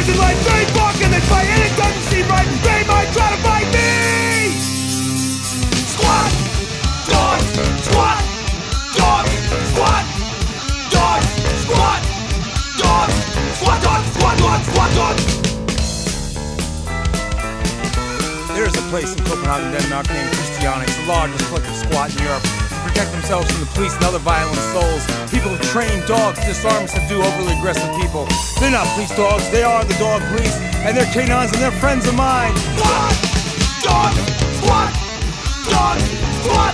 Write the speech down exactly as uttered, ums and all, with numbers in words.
doesn't like they fuck and they fight and it doesn't seem right. They might try to fight me. Squat, dog, squat, dog, squat, dog, squat, dog, squat, dog, squat, dog, squat, dog. There is a place in Copenhagen, Denmark named Christiania. It's the largest collective squat in Europe. To protect themselves from the police and other violent souls, people have trained dogs to disarm and subdue overly aggressive people. They're not police dogs, they are the dog police, and they're canines and they're friends of mine. Squat, dog, squat, dog, squat,